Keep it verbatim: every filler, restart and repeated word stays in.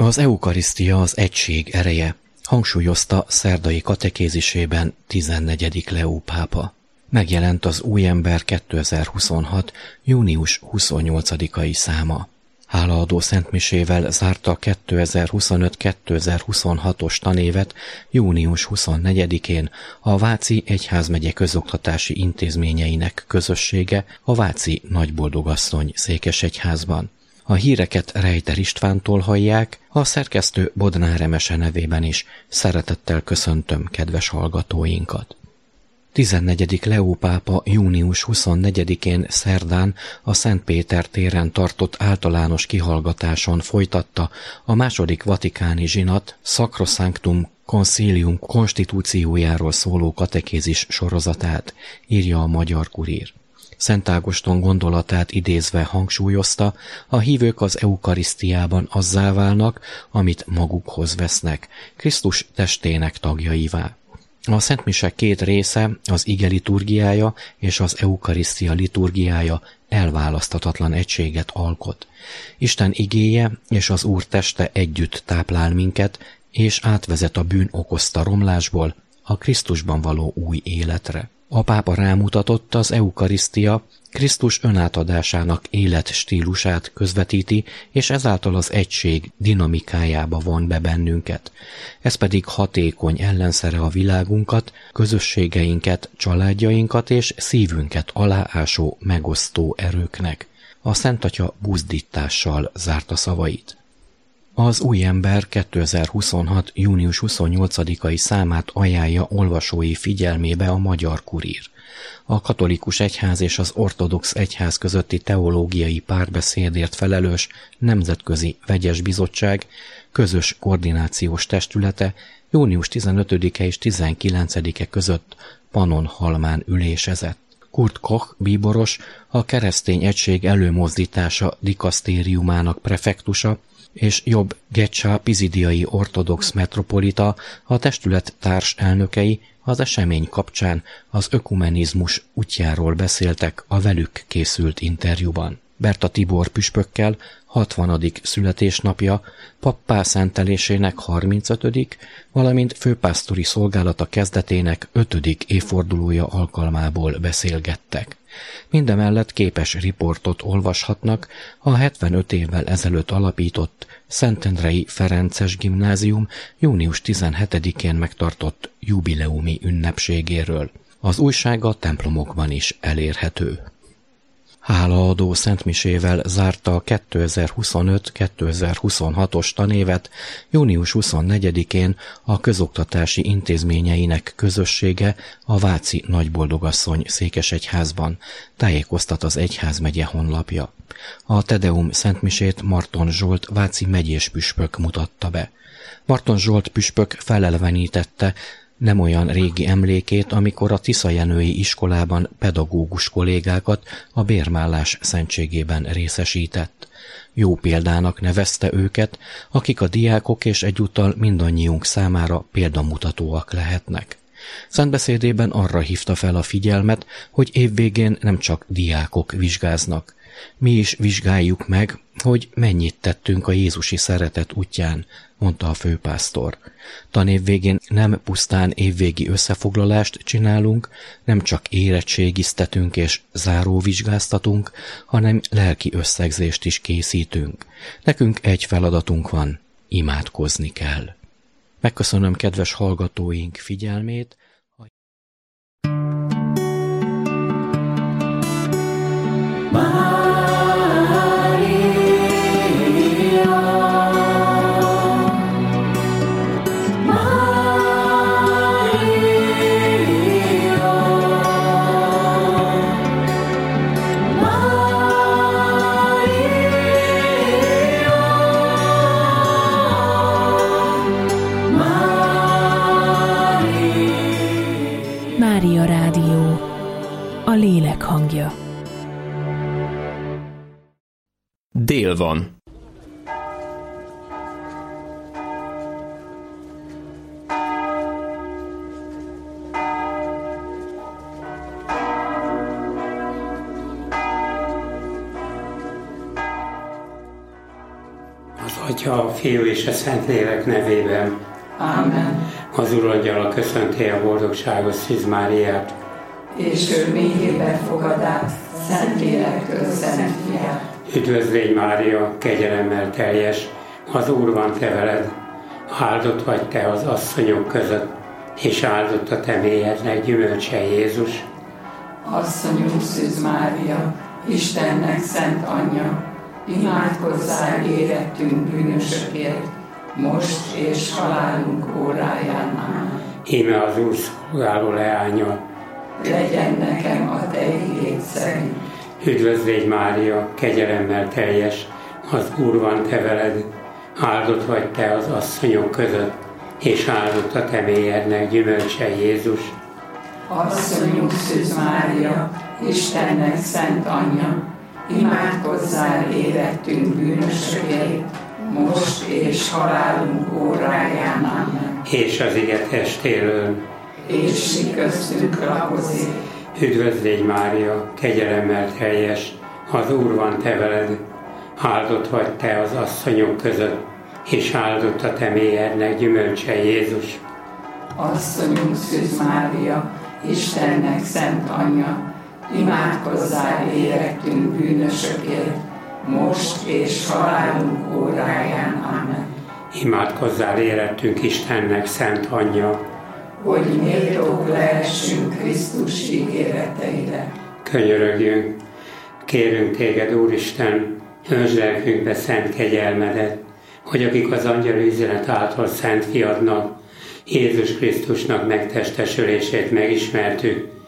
Az eukarisztia az egység ereje, hangsúlyozta szerdai katekézisében tizennegyedik Leó pápa. Megjelent az Új ember kétezer-huszonhat. június huszonnyolcadikai száma. Hálaadó szentmisével zárta kétezer-huszonöt kétezer-huszonhatos tanévet június huszonnegyedikén a Váci Egyházmegye közoktatási intézményeinek közössége a Váci Nagyboldogasszony székesegyházban. A híreket Rejter Istvántól hallják, a szerkesztő Bodnár Emese nevében is szeretettel köszöntöm kedves hallgatóinkat. tizennegyedik Leó pápa június huszonnegyedikén szerdán a Szent Péter téren tartott általános kihallgatáson folytatta a második vatikáni zsinat Sacrosanctum Concilium konstitúciójáról szóló katekézis sorozatát, írja a Magyar Kurír. Szent Ágoston gondolatát idézve hangsúlyozta, a hívők az eukarisztiában azzá válnak, amit magukhoz vesznek, Krisztus testének tagjaivá. A szentmise két része, az ige liturgiája és az eukarisztia liturgiája elválaszthatatlan egységet alkot. Isten igéje és az Úr teste együtt táplál minket, és átvezet a bűn okozta romlásból a Krisztusban való új életre. A pápa rámutatott, az eukarisztia Krisztus önátadásának életstílusát közvetíti, és ezáltal az egység dinamikájába von be bennünket. Ez pedig hatékony ellenszere a világunkat, közösségeinket, családjainkat és szívünket aláásó, megosztó erőknek. A Szent Atya buzdítással zárta szavait. Az Új ember kétezer-huszonhat. június huszonnyolcadikai számát ajánlja olvasói figyelmébe a Magyar Kurír. A katolikus egyház és az ortodox egyház közötti teológiai párbeszédért felelős Nemzetközi Vegyes Bizottság közös koordinációs testülete június tizenötödike és tizenkilencedike között Pannonhalmán ülésezett. Kurt Koch bíboros, a Keresztény Egység Előmozdítása dikasztériumának prefektusa, és Jobb Gecsa pizidiai ortodox metropolita, a testület társelnökei az esemény kapcsán az ökumenizmus útjáról beszéltek a velük készült interjúban. Berta Tibor püspökkel hatvanadik születésnapja, pappá szentelésének harmincötödik, valamint főpásztori szolgálata kezdetének ötödik évfordulója alkalmából beszélgettek. Mindemellett képes riportot olvashatnak a hetvenöt évvel ezelőtt alapított Szentendrei Ferences Gimnázium június tizenhetedikén megtartott jubileumi ünnepségéről. Az újság a templomokban is elérhető. Hálaadó szentmisével zárta a kétezer-huszonöt kétezer-huszonhatos tanévet június huszonnegyedikén a közoktatási intézményeinek közössége a Váci Nagyboldogasszony székesegyházban, tájékoztat az egyházmegye honlapja. A Tedeum szentmisét Marton Zsolt váci megyés püspök mutatta be. Marton Zsolt püspök felelevenítette nem olyan régi emlékét, amikor a Tiszajenői iskolában pedagógus kollégákat a bérmállás szentségében részesített. Jó példának nevezte őket, akik a diákok és egyúttal mindannyiunk számára példamutatóak lehetnek. Szentbeszédében arra hívta fel a figyelmet, hogy évvégén nem csak diákok vizsgáznak. Mi is vizsgáljuk meg, hogy mennyit tettünk a jézusi szeretet útján, mondta a főpásztor. Tanév végén nem pusztán évvégi összefoglalást csinálunk, nem csak érettségiztetünk és záróvizsgáztatunk, hanem lelki összegzést is készítünk. Nekünk egy feladatunk van, imádkozni kell. Megköszönöm kedves hallgatóink figyelmét. Mária Rádió, a lélek hangja. Dél van. Atya, a Fiú és a Szentlélek nevében. Amen. Az Urangyala köszönti a boldogságos Szűz Máriát. És ő mélyébe fogad át Szentlélektől Szent Fiát. Üdvözlégy Mária, kegyelemmel teljes, az Úr van te veled. Áldott vagy te az asszonyok között, és áldott a te mélyednek gyümölcse Jézus. Asszonyunk Szűz Mária, Istennek szent anyja, imádkozzál érettünk bűnösökért, most és halálunk óráján. Amen. Íme az Úr szolgáló leánya. Legyen nekem a te igéd szerint. Üdvözlégy Mária, kegyelemmel teljes, az Úr van te veled. Áldott vagy te az asszonyok között, és áldott a te mélyednek gyümölcse Jézus. Asszonyunk Szűz Mária, Istennek szent anyja, imádkozzál érettünk bűnösökért, most és halálunk óráján. Amen. És az ige testéről. És mi köztünk lakozik. Üdvözlégy Mária, kegyelemmel teljes, az Úr van te veled. Áldott vagy te az asszonyok között, és áldott a te mélyednek gyümölcse Jézus. Asszonyunk Szűz Mária, Istennek szent anyja, imádkozzál érettünk bűnösökért, most és halálunk óráján. Amen. Imádkozzál érettünk Istennek szent anyja, hogy méltók lehessünk Krisztus ígéreteire. Könyörögjünk, kérünk téged, Úristen, öntsd lelkünkbe szent kegyelmedet, hogy akik az angyali üzenet által szent fiadnak, Jézus Krisztusnak megtestesülését megismertük,